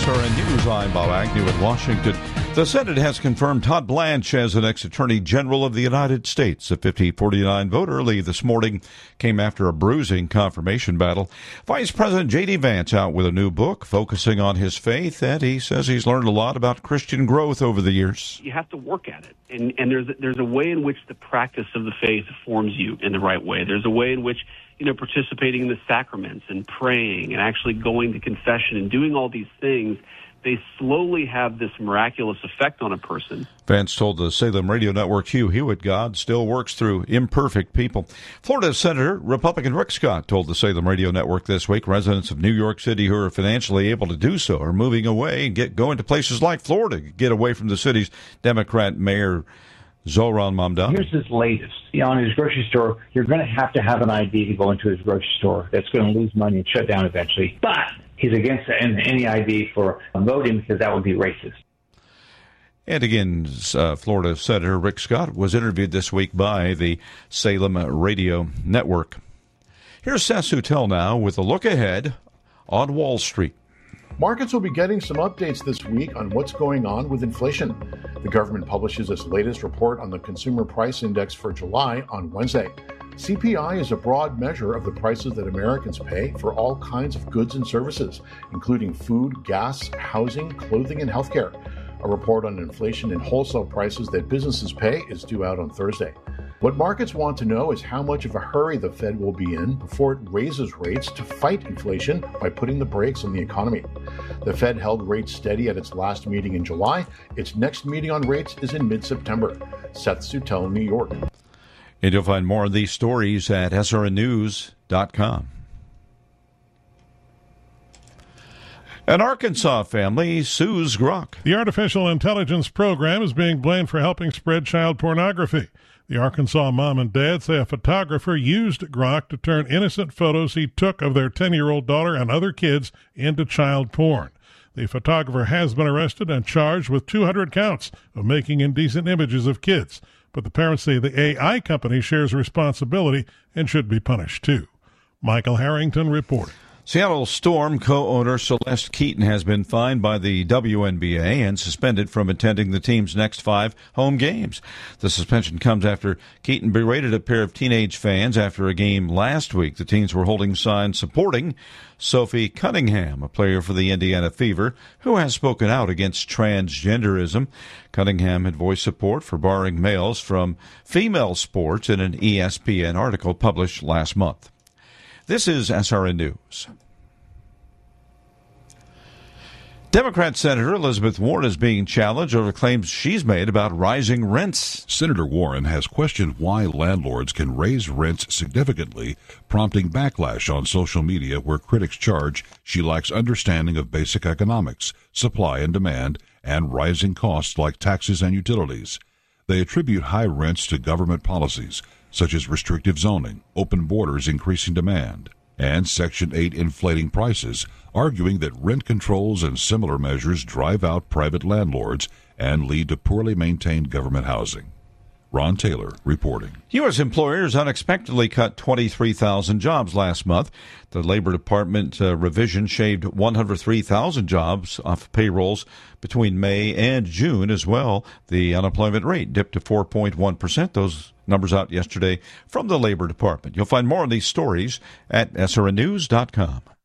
SRN News, I'm Bob Agnew in Washington. The Senate has confirmed Todd Blanche as the next Attorney General of the United States. A 50-49 vote early this morning came after a bruising confirmation battle. Vice President J.D. Vance out with a new book focusing on his faith, and he says he's learned a lot about Christian growth over the years. You have to work at it, and there's a way in which the practice of the faith forms you in the right way. There's a way in which participating in the sacraments and praying and actually going to confession and doing all these things, they slowly have this miraculous effect on a person. Vance told the Salem Radio Network, Hugh Hewitt, God still works through imperfect people. Florida Senator Republican Rick Scott told the Salem Radio Network this week residents of New York City who are financially able to do so are moving away and going to places like Florida, get away from the city's Democrat Mayor Zohran Mamdani. Here's his latest. In his grocery store, you're going to have an ID to go into his grocery store. That's going to lose money and shut down eventually. But he's against any ID for voting because that would be racist. And again, Florida Senator Rick Scott was interviewed this week by the Salem Radio Network. Here's Seth Soutel now with a look ahead on Wall Street. Markets will be getting some updates this week on what's going on with inflation. The government publishes its latest report on the Consumer Price Index for July on Wednesday. CPI is a broad measure of the prices that Americans pay for all kinds of goods and services, including food, gas, housing, clothing, and healthcare. A report on inflation and wholesale prices that businesses pay is due out on Thursday. What markets want to know is how much of a hurry the Fed will be in before it raises rates to fight inflation by putting the brakes on the economy. The Fed held rates steady at its last meeting in July. Its next meeting on rates is in mid-September. Seth Soutel, New York. And you'll find more of these stories at srnnews.com. An Arkansas family sues Grok. The artificial intelligence program is being blamed for helping spread child pornography. The Arkansas mom and dad say a photographer used Grok to turn innocent photos he took of their 10-year-old daughter and other kids into child porn. The photographer has been arrested and charged with 200 counts of making indecent images of kids. But the parents say the AI company shares responsibility and should be punished too. Michael Harrington reporting. Seattle Storm co-owner Celeste Keaton has been fined by the WNBA and suspended from attending the team's next 5 home games. The suspension comes after Keaton berated a pair of teenage fans after a game last week. The teens were holding signs supporting Sophie Cunningham, a player for the Indiana Fever, who has spoken out against transgenderism. Cunningham had voiced support for barring males from female sports in an ESPN article published last month. This is SRN News. Democrat Senator Elizabeth Warren is being challenged over claims she's made about rising rents. Senator Warren has questioned why landlords can raise rents significantly, prompting backlash on social media where critics charge she lacks understanding of basic economics, supply and demand, and rising costs like taxes and utilities. They attribute high rents to government policies, such as restrictive zoning, open borders increasing demand, and Section 8 inflating prices, arguing that rent controls and similar measures drive out private landlords and lead to poorly maintained government housing. Ron Taylor reporting. U.S. employers unexpectedly cut 23,000 jobs last month. The Labor Department revision shaved 103,000 jobs off payrolls between May and June as well. The unemployment rate dipped to 4.1%. Those numbers out yesterday from the Labor Department. You'll find more of these stories at srnnews.com.